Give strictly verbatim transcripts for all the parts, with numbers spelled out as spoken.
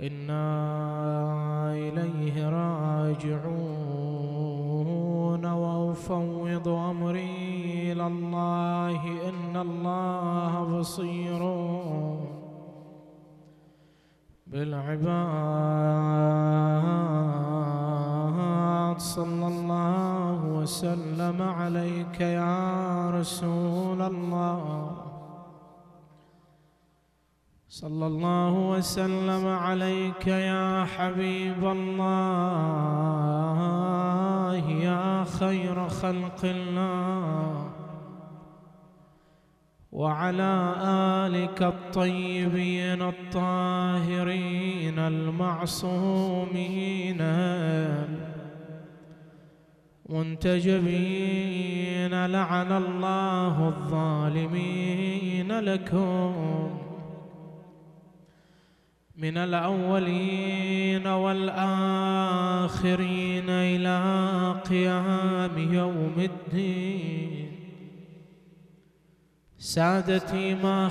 وإنا إليه راجعون وأفوض أمري إلى الله إن الله بصير بالعباد. صلى الله وسلم عليك يا رسول الله، صلى الله وسلم عليك يا حبيب الله، يا خير خلق الله، وعلى آلك الطيبين الطاهرين المعصومين منتجبين. لعن الله الظالمين لكم من الأولين والآخرين إلى قيام يوم الدين. سادتي ما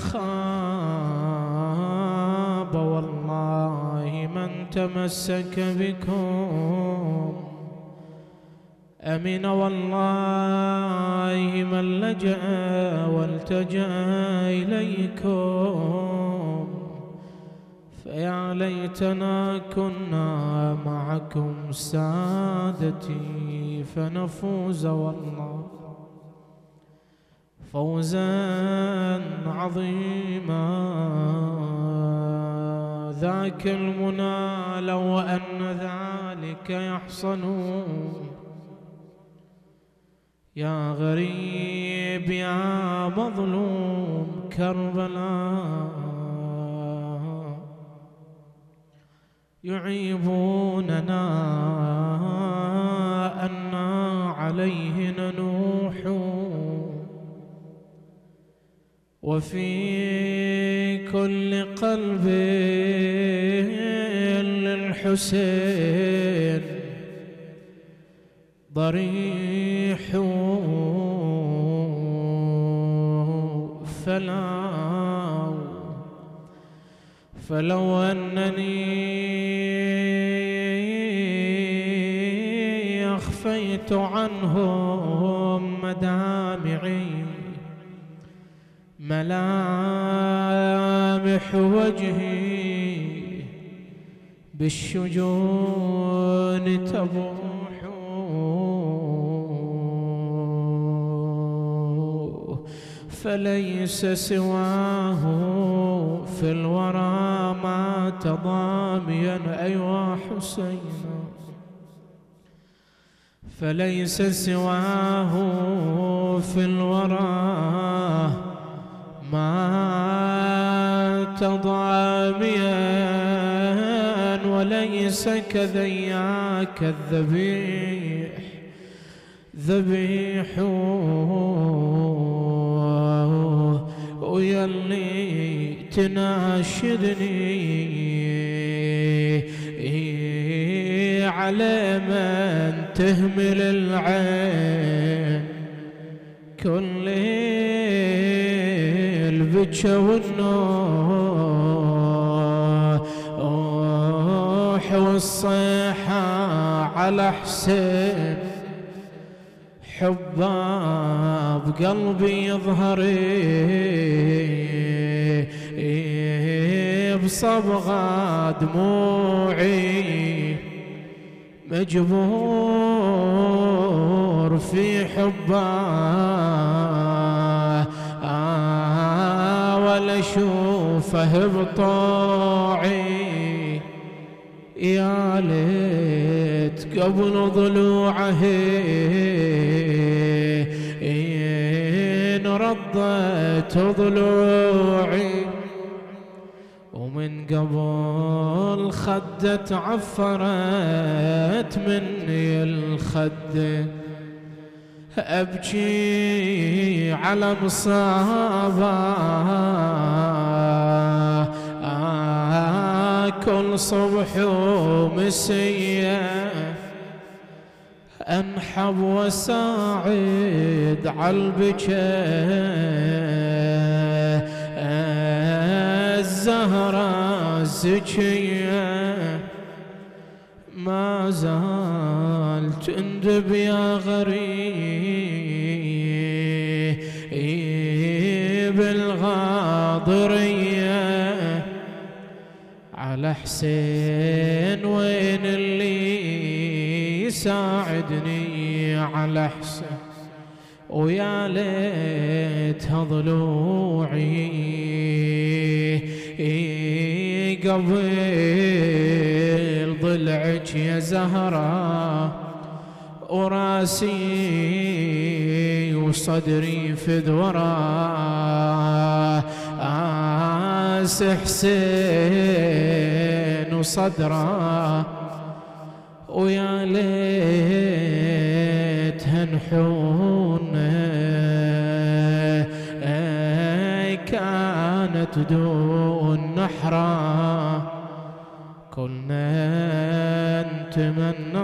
خاب والله من تمسك بكم، أمن والله من لجأ والتجأ إليكم. فيا ليتنا كنا معكم سادتي فنفوز والله فوزا عظيما. ذاك المنى لو أن ذلك يحصل يا غريب يا مظلوم كربلاء. يعيبوننا أنا عليه ننوح، وفي كل قلب للحسين ضريح. فلا فلو أنني أخفيت عنهم مدامعي ملامح وجهي بالشجون تبوح. فليس سواه في الورى ما تضاميا أيوا حسين، فليس سواه في الورى ما تضاميا، وليس كذياك الذبيح ذبيح. ويلي تناشدني على من تهمل العين كل البكا والنوح والصيحة على حسين. حبه بقلبي يظهر بصبغة دموعي، مجبور في حبه ولا اشوفه بطوعي. يا ليت قبل ضلوعه إن ردت ضلوعي، ومن قبل خدت عفرت مني الخد. أبكي على مصابه كل صبح ومسيه، أنحب وساعد عالبكا الزهرة الزكية. ما زال تندب يا غريب الغاضرية على حسين، وين اللي يساعدني على حسين؟ ويا ليتها ضلوعي قبل ضلعك يا زهرة، وراسي وصدري في ذورة آس حسين وصدره، ويا ليت هنحون كانت دون نحرة، كلنا نتمنى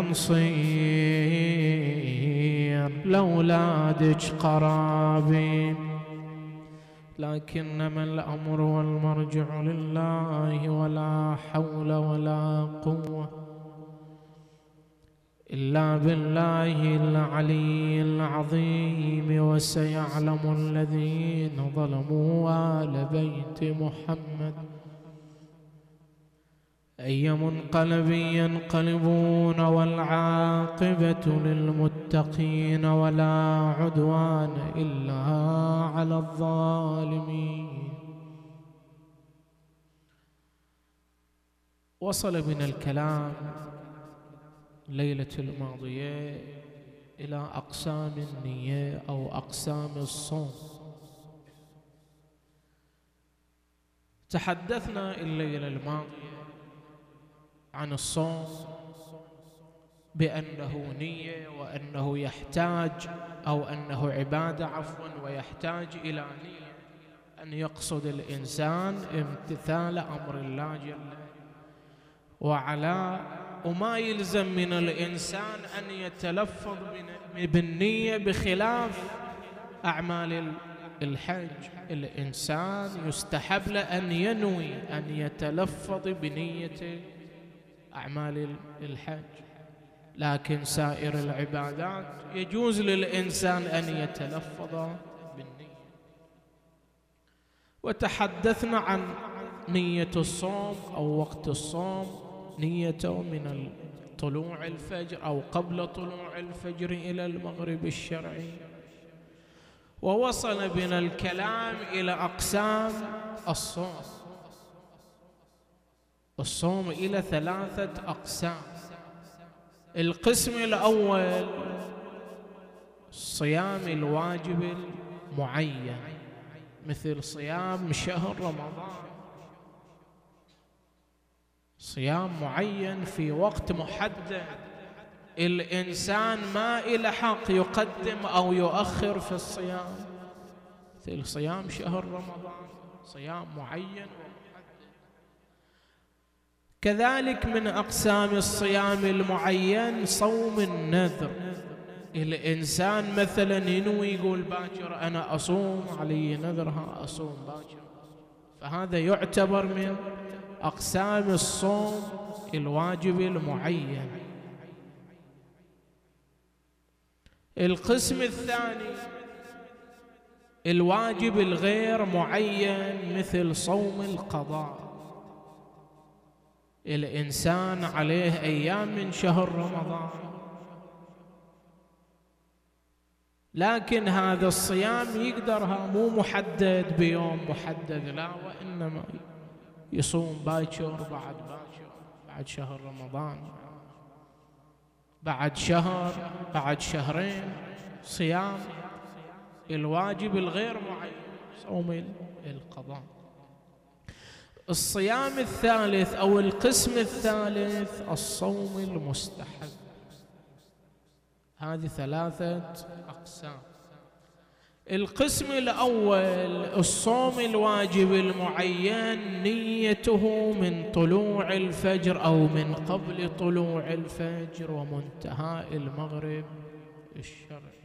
نصير لأولادك قرابين، لكنما الأمر والمرجع لله، ولا حول ولا قوة إلا بالله العلي العظيم. وسيعلم الذين ظلموا آل بيت محمد أي منقلب ينقلبون، والعاقبة للمتقين، ولا عدوان إلا على الظالمين. وصل بنا الكلام ليلة الماضية إلى أقسام النية أو أقسام الصوم. تحدثنا الليلة الماضية عن الصوم بأنه نية، وأنه يحتاج أو أنه عبادة عفوا ويحتاج إلى نية، أن يقصد الإنسان امتثال أمر الله جل وعلا، وما يلزم من الإنسان أن يتلفظ بالنية بخلاف أعمال الحج. الإنسان يستحب له أن ينوي أن يتلفظ بنية أعمال الحج، لكن سائر العبادات يجوز للإنسان أن يتلفظ بالنية. وتحدثنا عن نية الصوم أو وقت الصوم، نيته من طلوع الفجر أو قبل طلوع الفجر إلى المغرب الشرعي. ووصل بنا الكلام إلى أقسام الصوم. الصوم إلى ثلاثة أقسام. القسم الأول صيام الواجب المعين، مثل صيام شهر رمضان، صيام معين في وقت محدد، الإنسان ما إلى حق يقدم أو يؤخر في الصيام، مثل صيام شهر رمضان، صيام معين ومحدد. كذلك من أقسام الصيام المعين صوم النذر. الإنسان مثلا ينوي يقول باكر أنا أصوم، علي نذرها أصوم باكر، فهذا يعتبر من أقسام الصوم الواجب المعين. القسم الثاني الواجب الغير معين، مثل صوم القضاء. الإنسان عليه أيام من شهر رمضان، لكن هذا الصيام يقدرها مو محدد بيوم محدد، لا، وإنما يصوم باكر بعد باكر، بعد شهر رمضان، بعد شهر، بعد شهرين، صيام الواجب الغير معين، صوم القضاء. الصيام الثالث أو القسم الثالث الصوم المستحب. هذه ثلاثة أقسام. القسم الأول الصوم الواجب المعين، نيته من طلوع الفجر أو من قبل طلوع الفجر ومنتهى المغرب الشرعي،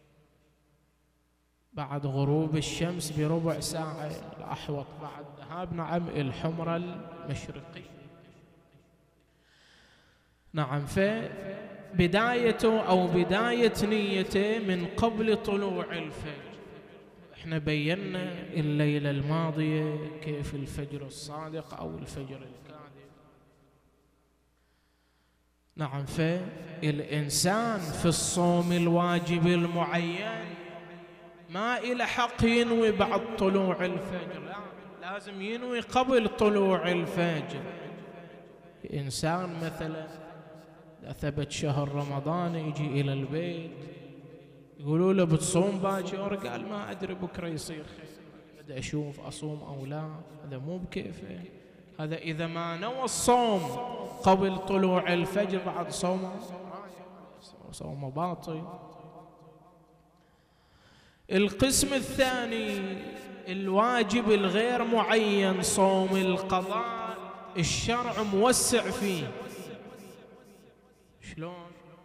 بعد غروب الشمس بربع ساعة الأحوط، بعد ذهاب نعم الحمرة المشرقية. نعم، فبدايته أو بداية نيته من قبل طلوع الفجر. احنا بينا الليلة الماضية كيف الفجر الصادق أو الفجر الكاذب. نعم، فالإنسان في الصوم الواجب المعين ما إلى حق ينوي بعد طلوع الفجر، لا، لازم ينوي قبل طلوع الفجر. إنسان مثلا إذا ثبت شهر رمضان يجي إلى البيت يقولوا له بتصوم باكر، قال ما أدري بكرة يصير خير، بدأ أشوف أصوم أو لا، هذا مو بكيفه. هذا إذا ما نوى الصوم قبل طلوع الفجر بعد صومه صومه باطل. القسم الثاني الواجب الغير معين، صوم القضاء، الشرع موسع فيه. شلون؟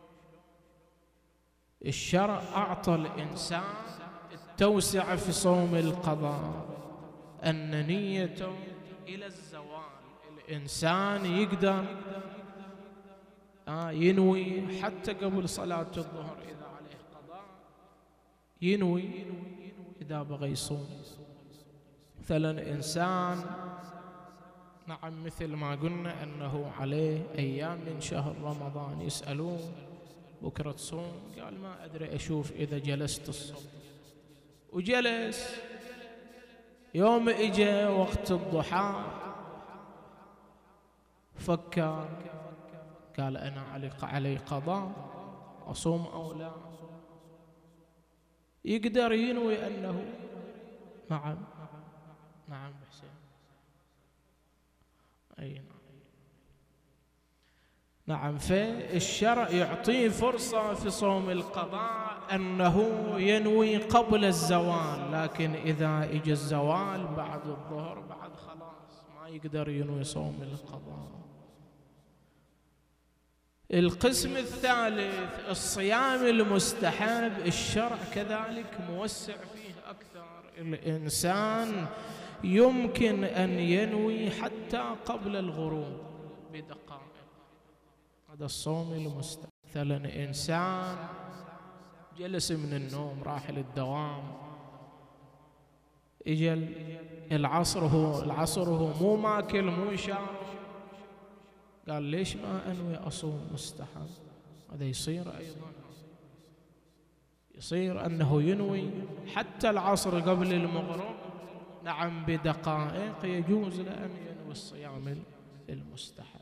الشرع أعطى الإنسان التوسعة في صوم القضاء، أن نيته إلى الزوال. الإنسان يقدر آه ينوي حتى قبل صلاة الظهر إذا عليه قضاء، ينوي إذا بغى يصوم. مثلا إنسان نعم مثل ما قلنا أنه عليه أيام من شهر رمضان، يسألون بكرة تصوم؟ قال ما أدري، أشوف إذا جلست الصبح. وجلس، يوم إجا وقت الضحى فكر، قال أنا علي قضاء، أصوم أو لا؟ يقدر ينوي أنه نعم نعم حسين أي نعم نعم فالشرع يعطيه فرصة في صوم القضاء أنه ينوي قبل الزوال، لكن إذا إجى الزوال بعد الظهر بعد خلاص ما يقدر ينوي صوم القضاء. القسم الثالث الصيام المستحب، الشرع كذلك موسع فيه أكثر. الإنسان يمكن أن ينوي حتى قبل الغروب بدقائق، هذا الصوم المستحب. مثلا إنسان جلس من النوم راح للدوام، إجا العصر هو العصر هو مو ماكل مو شارب، قال ليش ما أنوي أصوم مستحب؟ هذا يصير أيضا، يصير أنه ينوي حتى العصر قبل المغرب نعم بدقائق، يجوز له أن ينوي الصيام المستحب.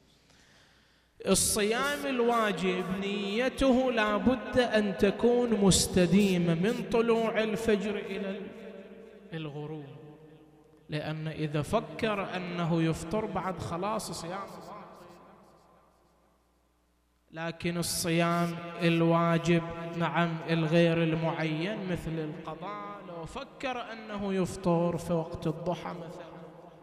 الصيام الواجب نيته لا بد أن تكون مستديمة من طلوع الفجر إلى الغروب، لأن إذا فكر أنه يفطر بعد خلاص صيام. لكن الصيام الواجب نعم الغير المعين مثل القضاء، لو فكر أنه يفطر في وقت الضحى مثلا،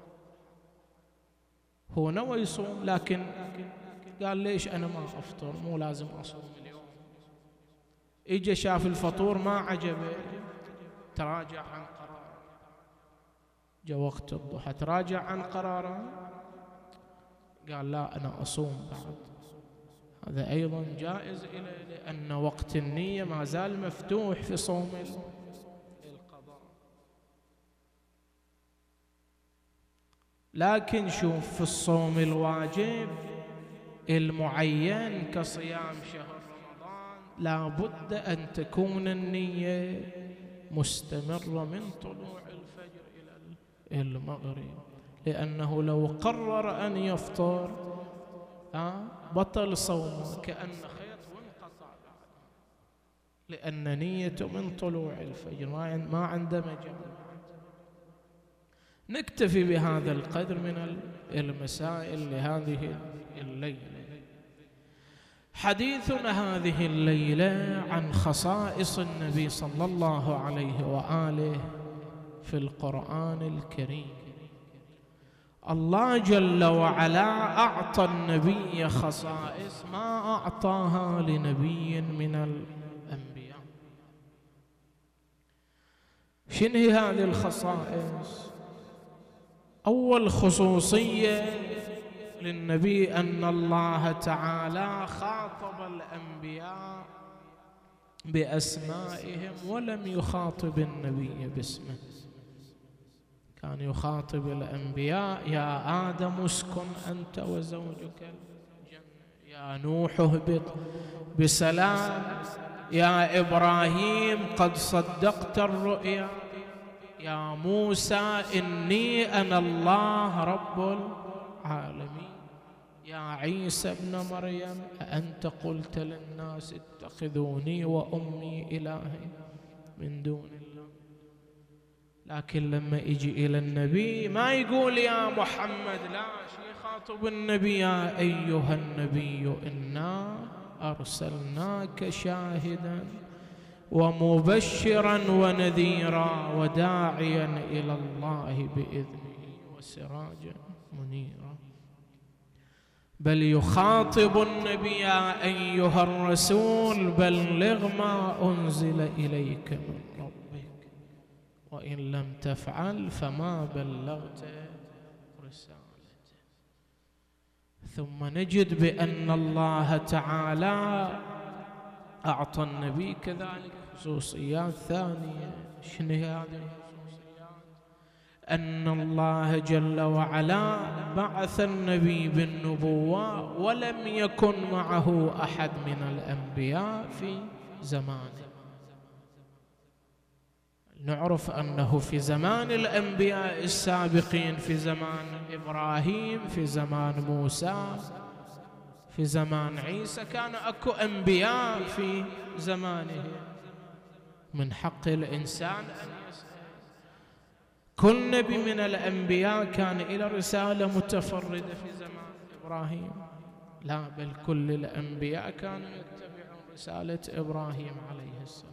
هو نوى يصوم لكن قال ليش أنا ما أفطر، مو لازم أصوم اليوم. إجا شاف الفطور ما عجبه، تراجع عن قراره، جاء وقت الضحى تراجع عن قراره، قال لا أنا أصوم بعد. هذا أيضا جائز إليه، لأن وقت النية ما زال مفتوح في صوم القضاء. لكن شوف في الصوم الواجب المعين كصيام شهر رمضان لا بد أن تكون النية مستمرة من طلوع الفجر إلى المغرب، لأنه لو قرر أن يفطر آه بطل صومه كأن خيط وانقطع بعد، لأن نيته من طلوع الفجر ما عنده مجال. نكتفي بهذا القدر من المسائل لهذه الليلة. حديثنا هذه الليلة عن خصائص النبي صلى الله عليه وآله في القرآن الكريم. الله جل وعلا أعطى النبي خصائص ما أعطاها لنبي من الأنبياء. شنو هي هذه الخصائص؟ أول خصوصية للنبي أن الله تعالى خاطب الأنبياء بأسمائهم ولم يخاطب النبي باسمه. كان يخاطب الأنبياء: يا آدم اسكن أنت وزوجك الجنة، يا نوح اهبط بسلام، يا إبراهيم قد صدقت الرؤيا، يا موسى إني أنا الله رب العالمين، يا عيسى ابن مريم أأنت قلت للناس اتخذوني وأمي إلهين من دون الله. لكن لما يجي إلى النبي ما يقول يا محمد، لا، شي يخاطب النبي: يا أيها النبي إنا أرسلناك شاهدا ومبشرا ونذيرا وداعيا إلى الله بإذنه وسراجا منيرا. بل يخاطب النبي: يا أيها الرسول بلغ ما أنزل إليك من ربك وإن لم تفعل فما بلغت رسالته. ثم نجد بأن الله تعالى أعطى النبي كذلك خصوصيات ثانية. شنو هذه الخصوصيات؟ أن الله جل وعلا بعث النبي بالنبوة ولم يكن معه أحد من الأنبياء في زمانه. نعرف أنه في زمان الأنبياء السابقين، في زمان إبراهيم، في زمان موسى، في زمان عيسى، كان أكو أنبياء في زمانه. من حق الإنسان أن يسأل. كل نبي من الأنبياء كان إلى رسالة متفردة في زمان إبراهيم؟ لا، بل كل الأنبياء كانوا يتبعون رسالة إبراهيم عليه السلام.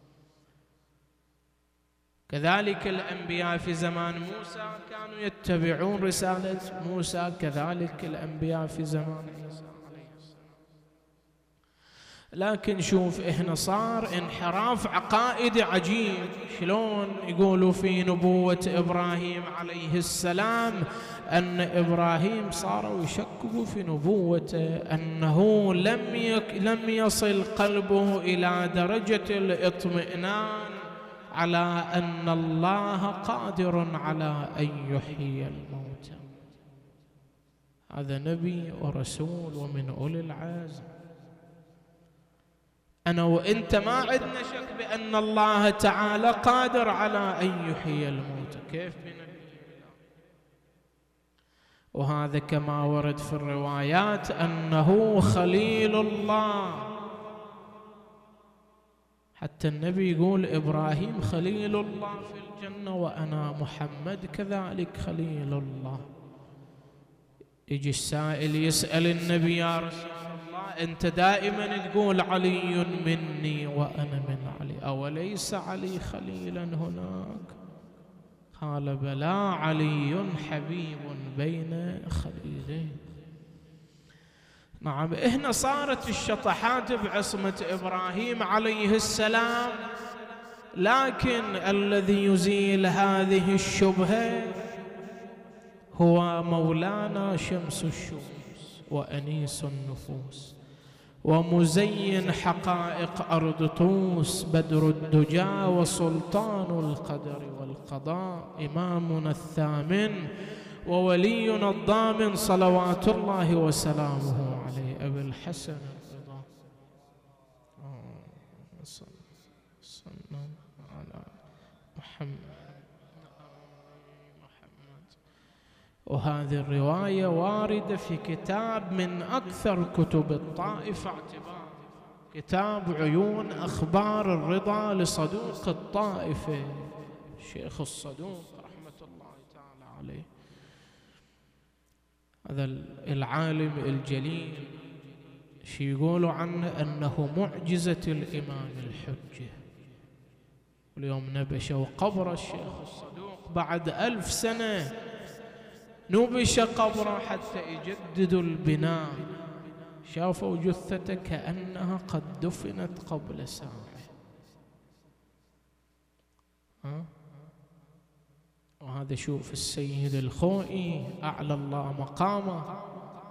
كذلك الأنبياء في زمان موسى كانوا يتبعون رسالة موسى، كذلك الأنبياء في زمان عيسى عليه السلام. لكن شوف، إحنا صار انحراف عقائدي عجيب. شلون يقولوا في نبوة إبراهيم عليه السلام أن إبراهيم صاروا يشككوا في نبوته، أنه لم يك لم يصل قلبه إلى درجة الاطمئنان على أن الله قادر على أن يحيي الموتى. هذا نبي ورسول ومن أولي العزم. أنا وإنت ما عندنا شك بأن الله تعالى قادر على أن يحيي الموتى، كيف بنبي الله؟ وهذا كما ورد في الروايات أنه خليل الله. حتى النبي يقول: إبراهيم خليل الله في الجنة وأنا محمد كذلك خليل الله. يجي السائل يسأل النبي: يا رسول الله، أنت دائما تقول علي مني وأنا من علي، أوليس علي خليلا هناك؟ قال: بلى، علي حبيب بين خليلين. نعم، هنا صارت الشطحات بعصمة إبراهيم عليه السلام، لكن الذي يزيل هذه الشبهة هو مولانا شمس الشموس وأنيس النفوس ومزين حقائق أرض طوس، بدر الدجى وسلطان القدر والقضاء، إمامنا الثامن وولينا الضامن صلوات الله وسلامه عليه، أبي الحسن الرضا صلى الله على محمد. وهذه الرواية واردة في كتاب من أكثر كتب الطائفة اعتبارا، كتاب عيون أخبار الرضا لصدوق الطائفة الشيخ الصدوق رحمة الله تعالى عليه. هذا العالم الجليل شي يقولوا عنه أنه معجزة الإمام الحجة. واليوم نبشوا قبر الشيخ الصدوق بعد ألف سنة، نبش قبره حتى يجددوا البناء، شافوا جثته كأنها قد دفنت قبل ساعة. ها؟ وهذا شوف السيد الخوئي أعلى الله مقامه،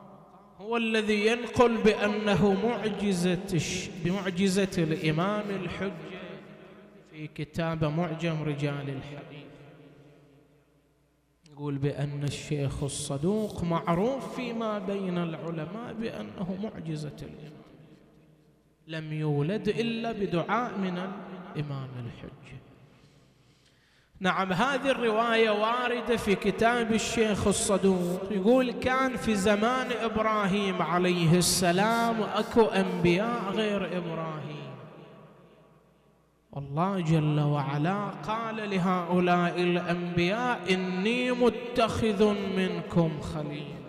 والذي ينقل بأنه معجزة بمعجزة الإمام الحجة في كتاب معجم رجال الحديث، يقول بأن الشيخ الصدوق معروف فيما بين العلماء بأنه معجزة الإمام، لم يولد إلا بدعاء من الإمام الحجة. نعم، هذه الرواية واردة في كتاب الشيخ الصدوق، يقول كان في زمان إبراهيم عليه السلام أكو أنبياء غير إبراهيم، والله جل وعلا قال لهؤلاء الأنبياء إني متخذ منكم خليلا،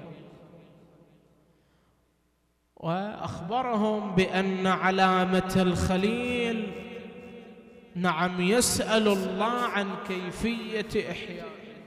وأخبرهم بأن علامة الخليل نعم يسأل الله عن كيفية إحياء،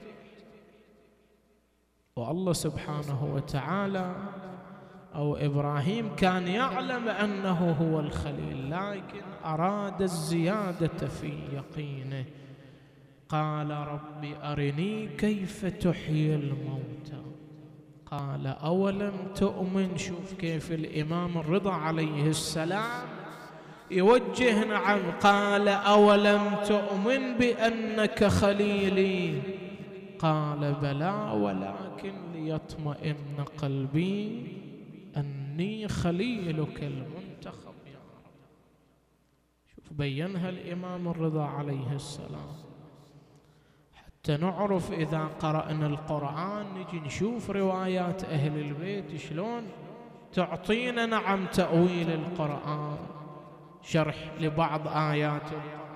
والله سبحانه وتعالى أو إبراهيم كان يعلم أنه هو الخليل، لكن أراد الزيادة في يقينه، قال رب أرني كيف تحيي الموتى، قال أولم تؤمن. شوف كيف الإمام الرضا عليه السلام يوجه، نعم، قال أولم تؤمن بأنك خليلي، قال بلى ولكن ليطمئن قلبي أني خليلك المنتخب يا رب. شوف بينها الإمام الرضا عليه السلام حتى نعرف إذا قرأنا القرآن نجي نشوف روايات أهل البيت شلون تعطينا نعم تأويل القرآن، شرح لبعض آيات القرآن.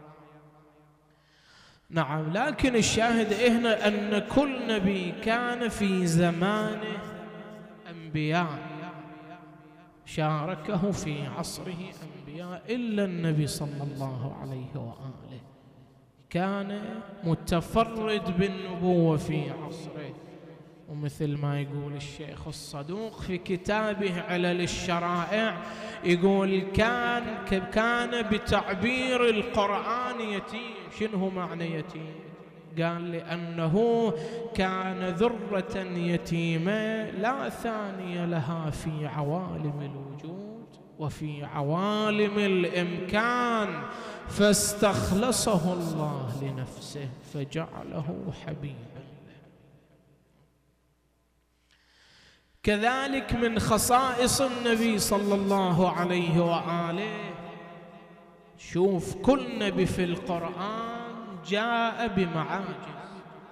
نعم، لكن الشاهد هنا أن كل نبي كان في زمانه أنبياء شاركه في عصره أنبياء، إلا النبي صلى الله عليه وآله كان متفرد بالنبوة في عصره. ومثل ما يقول الشيخ الصدوق في كتابه علل الشرائع، يقول كان كان بتعبير القرآن يتيم. شنو معنى يتيم؟ قال لأنه كان ذرة يتيمة لا ثاني لها في عوالم الوجود وفي عوالم الإمكان، فاستخلصه الله لنفسه فجعله حبيبا. كذلك من خصائص النبي صلى الله عليه وآله، شوف كل نبي في القرآن جاء بمعاجز.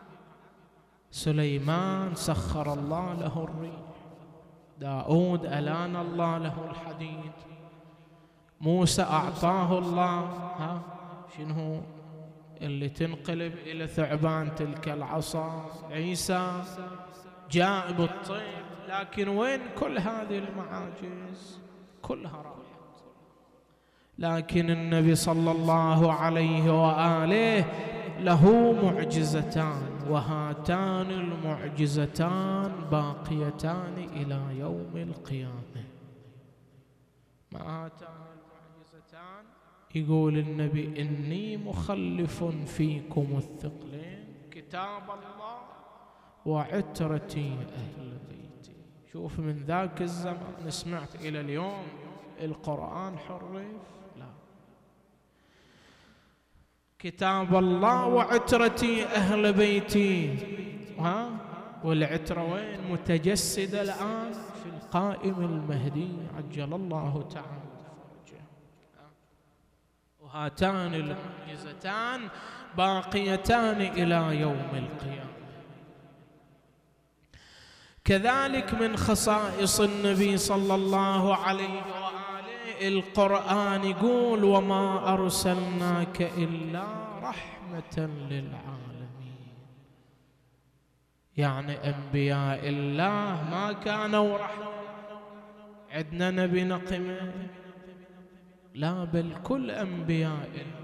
سليمان سخر الله له الريح، داود ألان الله له الحديد، موسى أعطاه الله ها شنو اللي تنقلب إلى ثعبان تلك العصا، عيسى جاء بالطيب. لكن وين كل هذه المعاجز؟ كلها راحت. لكن النبي صلى الله عليه وآله له معجزتان، وهاتان المعجزتان باقيتان إلى يوم القيامة. ما هاتان المعجزتان؟ يقول النبي إني مخلف فيكم الثقلين، كتاب الله وعترتي أهل بيتي. شوف من ذاك الزمان سمعت إلى اليوم القرآن حرف؟ لا، كتاب الله وعترتي أهل بيتي. ها والعترة وين؟ متجسدة الآن في القائم المهدي عجل الله تعالى فرجه. وهاتان المعجزتان باقيتان إلى يوم القيامة. كذلك من خصائص النبي صلى الله عليه وآله القرآن يقول وما أرسلناك إلا رحمة للعالمين، يعني أنبياء الله ما كانوا رحمة. عندنا نبي نقمة؟ لا، بل كل أنبياء الله.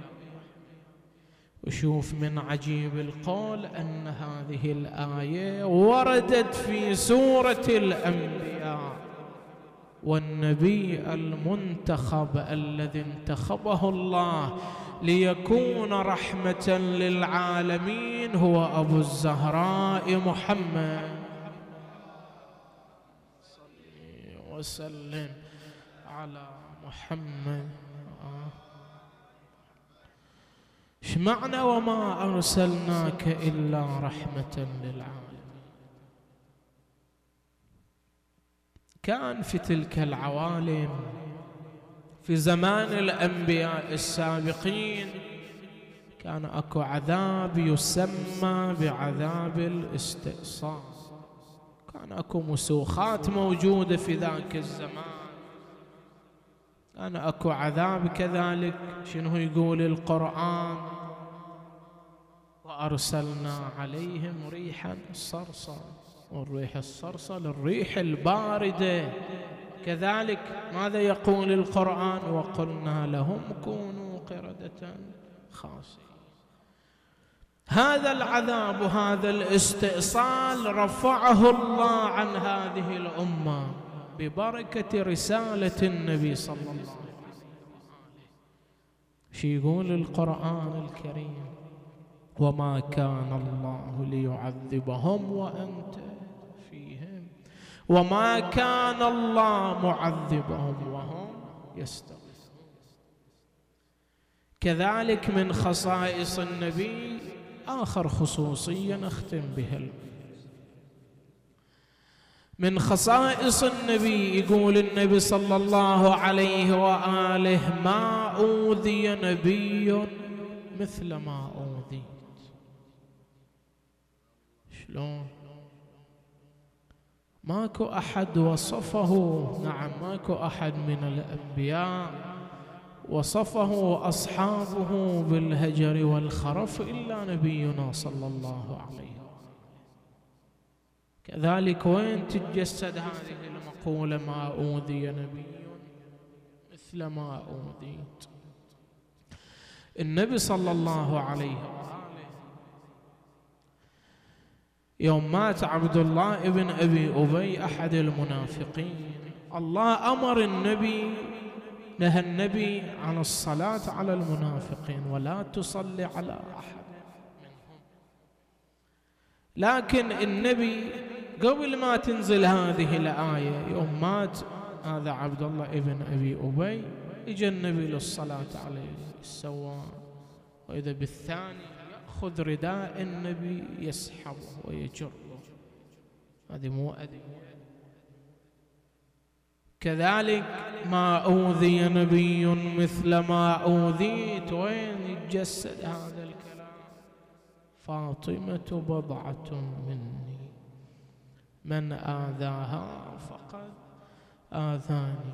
وشوف من عجيب القول أن هذه الآية وردت في سورة الأنبياء، والنبي المنتخب الذي انتخبه الله ليكون رحمة للعالمين هو أبو الزهراء محمد. صلي وسلم على محمد. ايش معنى وما أرسلناك إلا رحمة للعالمين؟ كان في تلك العوالم في زمان الأنبياء السابقين كان أكو عذاب يسمى بعذاب الاستئصال. كان أكو مسوخات موجودة في ذاك الزمان. كان أكو عذاب كذلك. شنو يقول القرآن؟ وأرسلنا عليهم ريحا صرصرا. والريح الصرصر الريح الباردة. كذلك ماذا يقول القرآن؟ وقلنا لهم كونوا قردة خاسئين. هذا العذاب وهذا الاستئصال رفعه الله عن هذه الأمة ببركة رسالة النبي صلى الله عليه وسلم. شي يقول القرآن الكريم؟ وما كان الله ليعذبهم وأنت فيهم وما كان الله معذبهم وهم يستغفرون. كذلك من خصائص النبي آخر خصوصية نختم بها. من خصائص النبي يقول النبي صلى الله عليه وآله ما أوذي نبي مثل ما أوذيت. شلون؟ ماكو أحد وصفه، نعم ماكو أحد من الأنبياء وصفه أصحابه بالهجر والخرف إلا نبينا صلى الله عليه وسلم. كذلك وين تتجسد هذه المقولة ما أوذي نبي مثل ما أوذيت؟ النبي صلى الله عليه وآله يوم مات عبد الله ابن أبي أبي أحد المنافقين، الله أمر النبي، نهى النبي عن الصلاة على المنافقين ولا تصلي على أحد منهم. لكن النبي قبل ما تنزل هذه الآية يوم مات هذا عبد الله ابن أبي أبي اجى النبي للصلاة عليه السواء، وإذا بالثاني يأخذ رداء النبي يسحبه ويجره. هذه مو أذى. كذلك ما أوذي نبي مثل ما أوذيت. وين يتجسد هذا الكلام؟ فاطمة بضعة مني من آذاها فقد آذاني.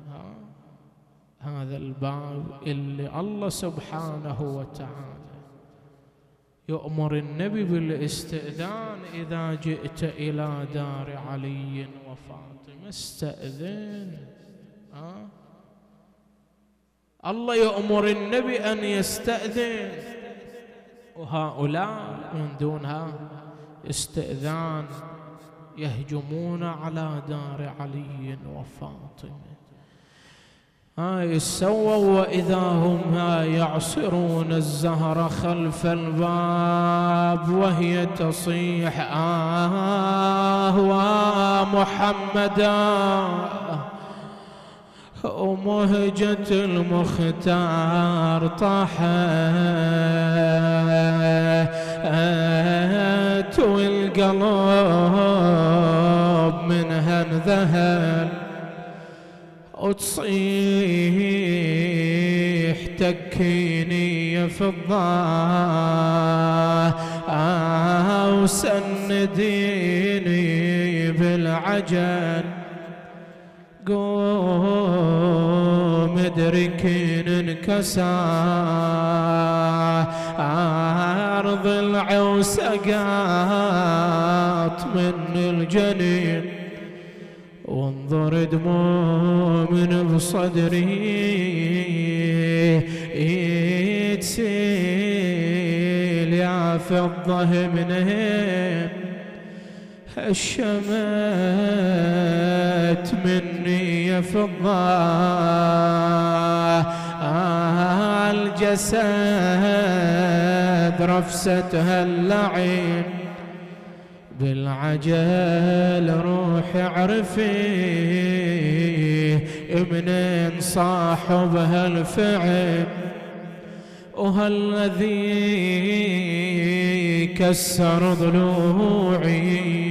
هذا الباب اللي الله سبحانه وتعالى يؤمر النبي بالاستئذان إذا جئت إلى دار علي وفاطمة استأذن. أه؟ الله يؤمر النبي أن يستأذن، وهؤلاء من دونها استئذان يهجمون على دار علي وفاطمة. هاي السووا وإذا هم يعصرون الزهر خلف الباب وهي تصيح آه ومحمدا ومهجة المختار طاحت والقلب منها انذهل وتصيح تكيني يا فضة وسنديني بالعجل قوم ادركين انكسر أرض العوسقات من الجنين وانظر دموع من بصدري يتسيل يا فضة منهم الشمت مني يا فضة الجسد رفستها اللعين بالعجل روح اعرفي منين صاحب هالفعل وهالذي كسر ضلوعي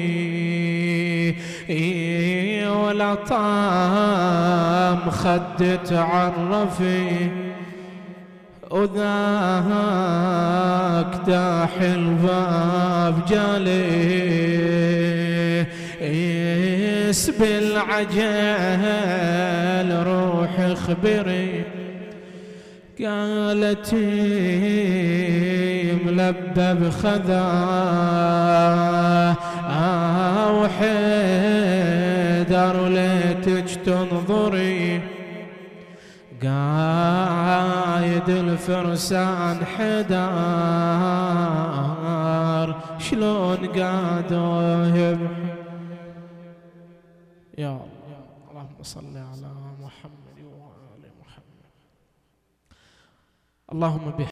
ولا طام خد تعرفي وذاك داح الباب جالس بالعجل روح اخبري قالت ملبب خذاه وحيدر ليتج تنظري قايد الفرسان حدار شلون قادوا يبحث. يا الله اللهم صل على محمد وآل محمد. اللهم